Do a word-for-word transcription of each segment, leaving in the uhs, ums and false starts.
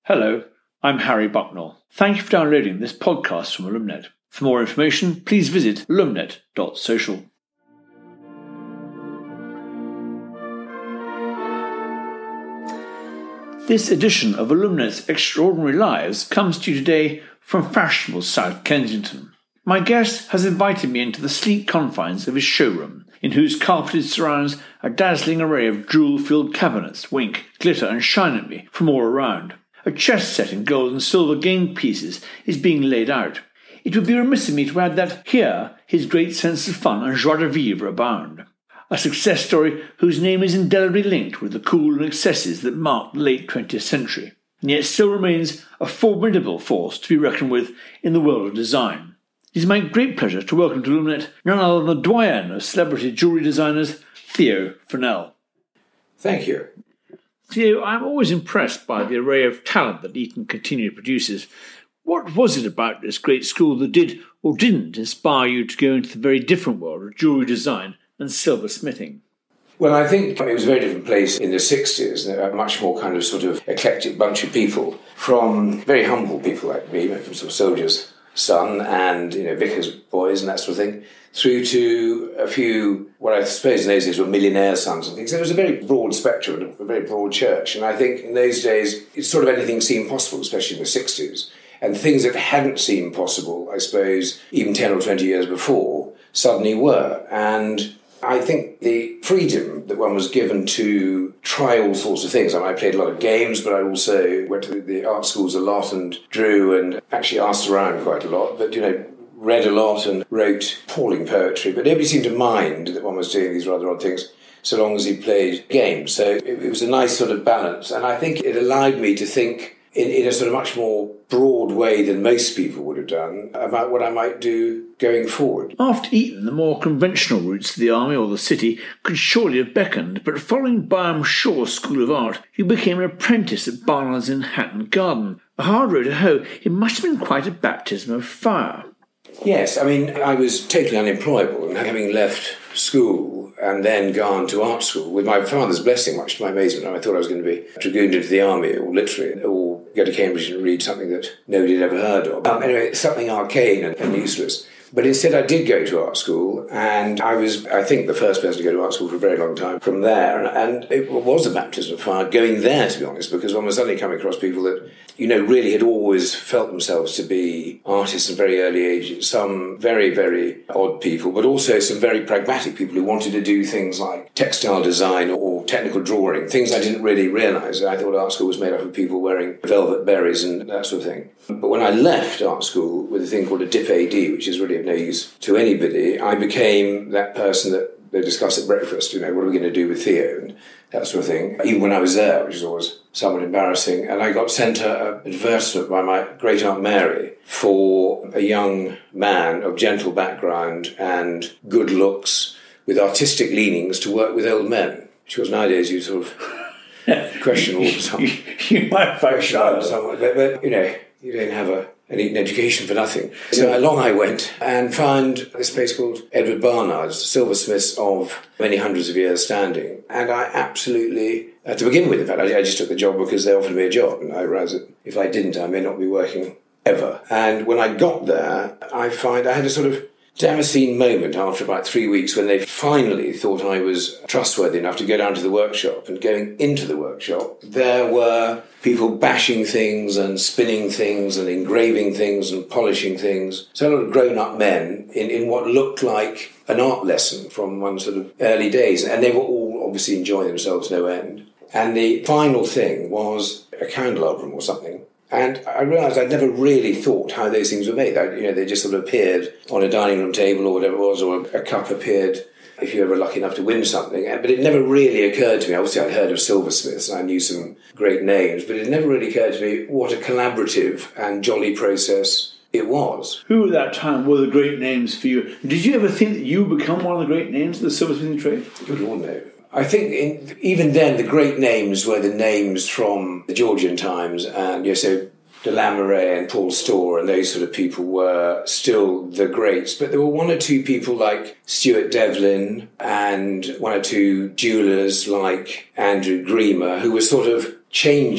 Hello, I'm Harry Bucknell. Thank you for downloading this podcast from Alumnet. For more information, please visit alumnet dot social. This edition of Alumnet's Extraordinary Lives comes to you today from fashionable South Kensington. My guest has invited me into the sleek confines of his showroom, in whose carpeted surrounds a dazzling array of jewel-filled cabinets wink, glitter and shine at me from all around. A chess set in gold and silver game pieces is being laid out. It would be remiss of me to add that here his great sense of fun and joie de vivre abound. A success story whose name is indelibly linked with the cool and excesses that marked the late twentieth century, and yet still remains a formidable force to be reckoned with in the world of design. It is my great pleasure to welcome to Alumnet none other than the doyen of celebrity jewellery designers, Theo Furnell. Thank you. Theo, I'm always impressed by the array of talent that Eton continually produces. What was it about this great school that did or didn't inspire you to go into the very different world of jewellery design and silversmithing? Well, I think it was a very different place in the sixties, a much more kind of sort of eclectic bunch of people, from very humble people like me, from sort of soldiers' son and, you know, vicar's boys and that sort of thing, through to a few, what I suppose in those days were millionaire sons and things. So it was a very broad spectrum, a very broad church. And I think in those days, it's sort of anything seemed possible, especially in the sixties. And things that hadn't seemed possible, I suppose, even ten or twenty years before, suddenly were. And I think the freedom that one was given to try all sorts of things. I mean, I played a lot of games, but I also went to the art schools a lot and drew and actually asked around quite a lot. But, you know, read a lot and wrote appalling poetry. But nobody seemed to mind that one was doing these rather odd things, so long as he played games. So it, it was a nice sort of balance. And I think it allowed me to think in, in a sort of much more broad way than most people would have done about what I might do going forward. After Eton, the more conventional routes to the army or the city could surely have beckoned, but following Byam Shaw's School of Art, you became an apprentice at Barnard's in Hatton Garden. A hard road to hoe, it must have been quite a baptism of fire. Yes, I mean, I was totally unemployable, and having left school and then gone to art school, with my father's blessing, much to my amazement, I thought I was going to be dragooned into the army, or literally, or go to Cambridge and read something that nobody had ever heard of. Um, anyway, something arcane and, and useless. But instead I did go to art school, and I was, I think, the first person to go to art school for a very long time from there. And, and it was a baptism of fire going there, to be honest, because one was suddenly coming across people that, you know, really had always felt themselves to be artists at very early ages. Some very, very odd people, but also some very pragmatic people who wanted to do things like textile design or technical drawing, things I didn't really realise. I thought art school was made up of people wearing velvet berries and that sort of thing. But when I left art school with a thing called a D I P A D, which is really of no use to anybody, I became that person that they discuss at breakfast, you know, what are we going to do with Theo and that sort of thing, even when I was there, which is always somewhat embarrassing. And I got sent an advertisement by my great Aunt Mary for a young man of gentle background and good looks with artistic leanings to work with old men, which was nowadays you sort of question all the time. you, you might find someone, but, but, you know, you don't have a an Eton education for nothing. So along I went and found this place called Edward Barnard's, silversmiths of many hundreds of years standing. And I absolutely, uh, to begin with, in fact, I, I just took the job because they offered me a job. And I realised that if I didn't, I may not be working ever. And when I got there, I find I had a sort of Damascene moment after about three weeks when they finally thought I was trustworthy enough to go down to the workshop. And going into the workshop, there were people bashing things and spinning things and engraving things and polishing things. So a lot of grown-up men in, in what looked like an art lesson from one sort of early days. And they were all obviously enjoying themselves no end. And the final thing was a candelabrum or something. And I realised I'd never really thought how those things were made. I, you know, they just sort of appeared on a dining room table or whatever it was, or a, a cup appeared if you were ever lucky enough to win something. But it never really occurred to me. Obviously, I'd heard of silversmiths and I knew some great names, but it never really occurred to me what a collaborative and jolly process it was. Who at that time were the great names for you? Did you ever think that you would become one of the great names of the silversmithing trade? Good Lord, no. I think in, even then the great names were the names from the Georgian times, and you know, so de Lamouret and Paul Storr and those sort of people were still the greats. But there were one or two people like Stuart Devlin and one or two jewellers like Andrew Gremer who were sort of changing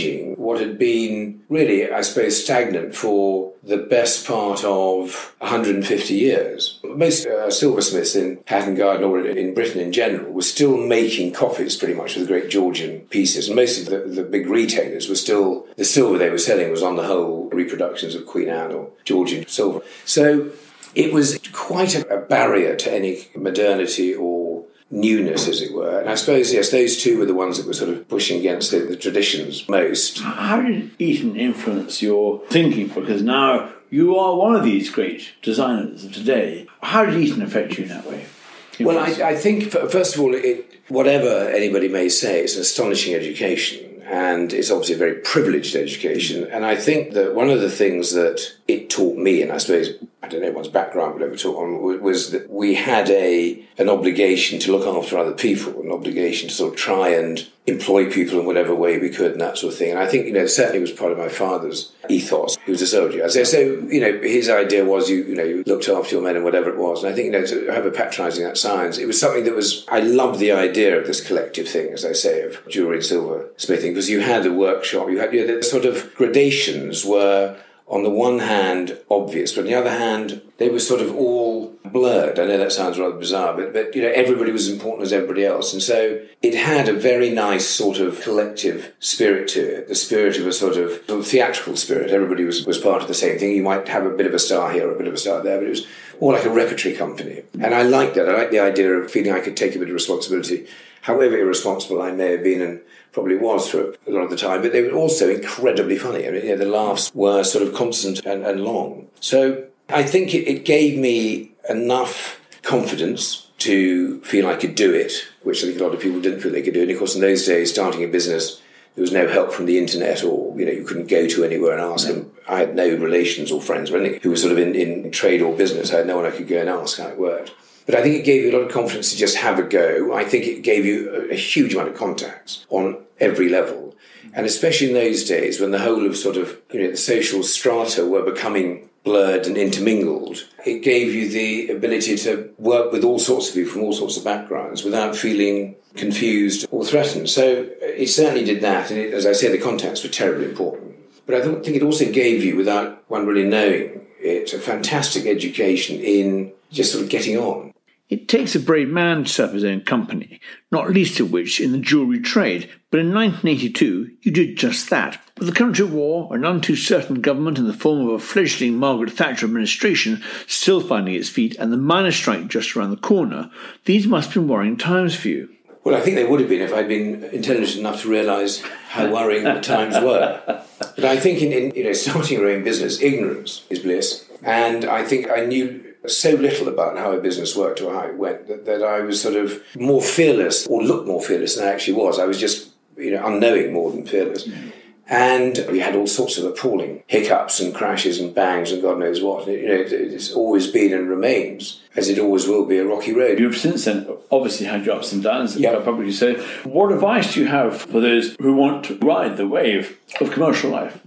what had been really, I suppose, stagnant for the best part of one hundred fifty years. Most uh, silversmiths in Hatton Garden or in Britain in general were still making copies pretty much of the great Georgian pieces. And most of the, the big retailers were still, the silver they were selling was on the whole reproductions of Queen Anne or Georgian silver. So it was quite a, a barrier to any modernity or newness, as it were. And I suppose, yes, those two were the ones that were sort of pushing against the, the traditions most. How did Eton influence your thinking? Because now you are one of these great designers of today. How did Eton affect you in that way? Well, I, I think, first of all, it, whatever anybody may say, it's an astonishing education. And it's obviously a very privileged education. And I think that one of the things that it taught me, and I suppose, I don't know one's background would ever taught on, was that we had a an obligation to look after other people, an obligation to sort of try and employ people in whatever way we could and that sort of thing. And I think, you know, certainly was part of my father's ethos. He was a soldier. So, so you know, his idea was you, you know, you looked after your men and whatever it was. And I think, you know, to have a patronising that science, it was something that was, I loved the idea of this collective thing, as I say, of jewellery and silver smithing, because you had a workshop, you had, you know, the sort of gradations were, on the one hand, obvious, but on the other hand, they were sort of all blurred. I know that sounds rather bizarre, but, but you know, everybody was as important as everybody else. And so it had a very nice sort of collective spirit to it, the spirit of a sort of, sort of theatrical spirit. Everybody was, was part of the same thing. You might have a bit of a star here, a bit of a star there, but it was more like a repertory company. And I liked that. I liked the idea of feeling I could take a bit of responsibility, however irresponsible I may have been, and probably was for a lot of the time, but they were also incredibly funny. I mean, you know, the laughs were sort of constant and, and long. So I think it, it gave me enough confidence to feel I could do it, which I think a lot of people didn't feel they could do. And of course, in those days, starting a business, there was no help from the internet, or, you know, you couldn't go to anywhere and ask them. I had no relations or friends or anything who were sort of in, in trade or business. I had no one I could go and ask how it worked. But I think it gave you a lot of confidence to just have a go. I think it gave you a, a huge amount of contacts on every level. And especially in those days when the whole of sort of, you know, the social strata were becoming blurred and intermingled, it gave you the ability to work with all sorts of people from all sorts of backgrounds without feeling confused or threatened. So it certainly did that. And it, as I say, the contacts were terribly important. But I think it also gave you, without one really knowing it, a fantastic education in just sort of getting on. It takes a brave man to set up his own company, not least of which in the jewellery trade, but in nineteen eighty-two you did just that. With the country at war, an none too certain government in the form of a fledgling Margaret Thatcher administration still finding its feet, and the miners' strike just around the corner, these must have been worrying times for you. Well, I think they would have been if I'd been intelligent enough to realise how worrying the times were. But I think in, in you know starting your own business, ignorance is bliss. And I think I knew so little about how a business worked or how it went that, that I was sort of more fearless, or looked more fearless than I actually was. I was just, you know, unknowing more than fearless. Mm. And we had all sorts of appalling hiccups and crashes and bangs and God knows what. You know, it's always been and remains, as it always will be, a rocky road. You've since then obviously had your ups and downs, as yep. probably so. What advice do you have for those who want to ride the wave of commercial life?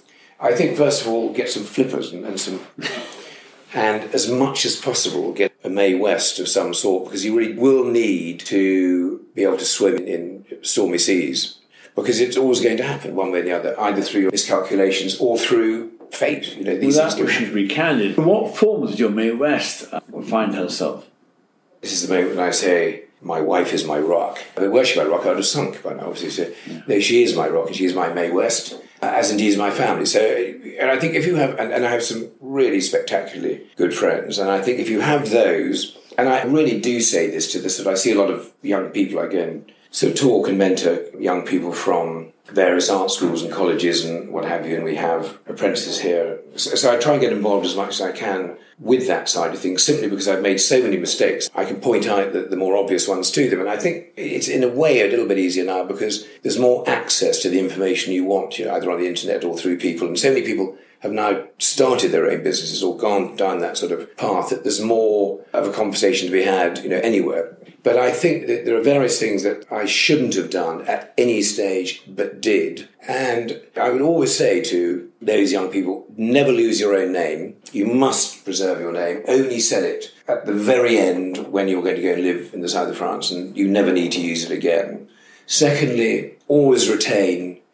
I think, first of all, get some flippers and, and some... and as much as possible get a Mae West of some sort, because you really will need to be able to swim in stormy seas, because it's always going to happen one way or the other, either through your miscalculations or through fate. You know, these well, that's where she's be candid. In what form does your Mae West find herself? This is the moment when I say, my wife is my rock. I mean, were she my rock, I would have sunk by now, obviously. So, yeah. No, she is my rock, and she is my Mae West, as indeed is my family. So, and I think if you have, and, and I have some really spectacularly good friends, and I think if you have those, and I really do say this to this, that I see a lot of young people, again, sort of talk and mentor young people from various art schools and colleges and what have you, and we have apprentices here. So, so I try and get involved as much as I can with that side of things, simply because I've made so many mistakes. I can point out the, the more obvious ones to them, and I think it's in a way a little bit easier now because there's more access to the information you want, you know, either on the internet or through people, and so many people have now started their own businesses or gone down that sort of path that there's more of a conversation to be had, you know, anywhere. But I think that there are various things that I shouldn't have done at any stage, but did. And I would always say to those young people, never lose your own name. You must preserve your name. Only sell it at the very end when you're going to go and live in the south of France, and you never need to use it again. Secondly, always retain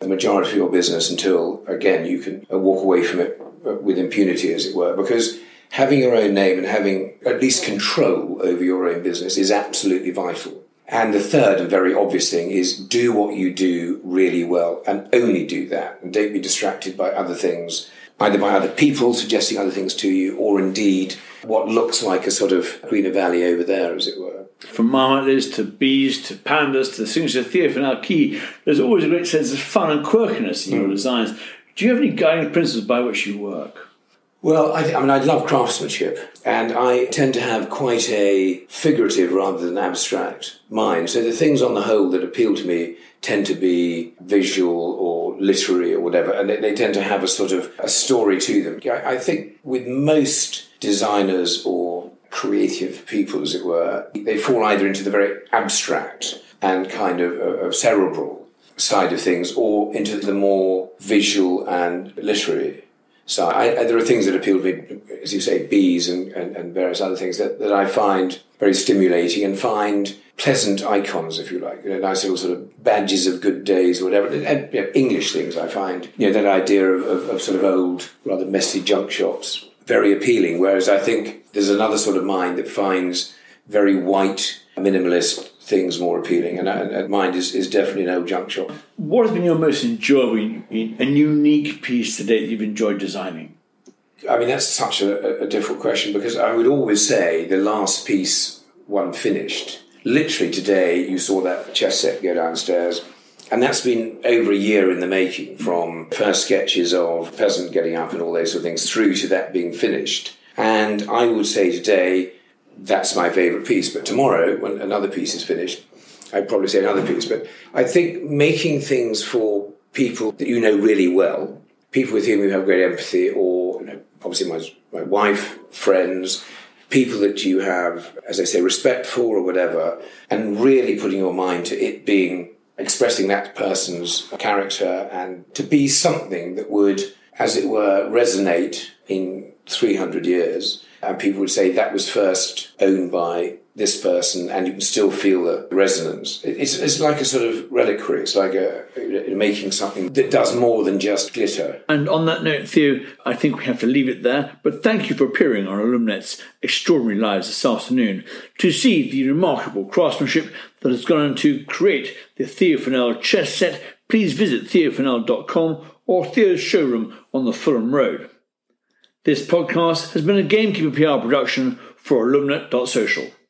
the majority of your business until, again, you can walk away from it with impunity, as it were, because having your own name and having at least control over your own business is absolutely vital. And the third and very obvious thing is do what you do really well and only do that. And don't be distracted by other things, either by other people suggesting other things to you or indeed what looks like a sort of greener valley over there, as it were. From marmots to bees to pandas to the signature Theophanel key, there's always a great sense of fun and quirkiness in your mm. designs. Do you have any guiding principles by which you work? Well, I, th- I mean, I love craftsmanship, and I tend to have quite a figurative rather than abstract mind. So the things on the whole that appeal to me tend to be visual or literary or whatever, and they, they tend to have a sort of a story to them. I, I think with most designers or creative people, as it were, they fall either into the very abstract and kind of, uh, of cerebral side of things or into the more visual and literary. So I, I, there are things that appeal to me, as you say, bees and, and, and various other things that, that I find very stimulating and find pleasant icons, if you like, you know, nice little sort of badges of good days or whatever. And, you know, English things I find, you know, that idea of, of, of sort of old, rather messy junk shops, very appealing. Whereas I think there's another sort of mind that finds very white, minimalist things more appealing, and, and mine is, is definitely no junk shop. What has been your most enjoyable and unique piece today that you've enjoyed designing? I mean, that's such a, a difficult question, because I would always say the last piece one finished. Literally today you saw that chess set go downstairs, and that's been over a year in the making, from first sketches of Pheasant getting up and all those sort of things through to that being finished. And I would say today that's my favourite piece. But tomorrow, when another piece is finished, I'd probably say another piece. But I think making things for people that you know really well, people with whom you have great empathy, or you know, obviously my my wife, friends, people that you have, as I say, respect for or whatever, and really putting your mind to it being, expressing that person's character and to be something that would, as it were, resonate in three hundred years. And people would say that was first owned by this person, and you can still feel the resonance. It's, it's like a sort of reliquary. It's like a, making something that does more than just glitter. And on that note, Theo, I think we have to leave it there. But thank you for appearing on Illuminet's Extraordinary Lives this afternoon to see the remarkable craftsmanship that has gone on to create the Theophanel chess set. Please visit theophanel dot com or Theo's showroom on the Fulham Road. This podcast has been a Gamekeeper P R production for Illuminet dot social.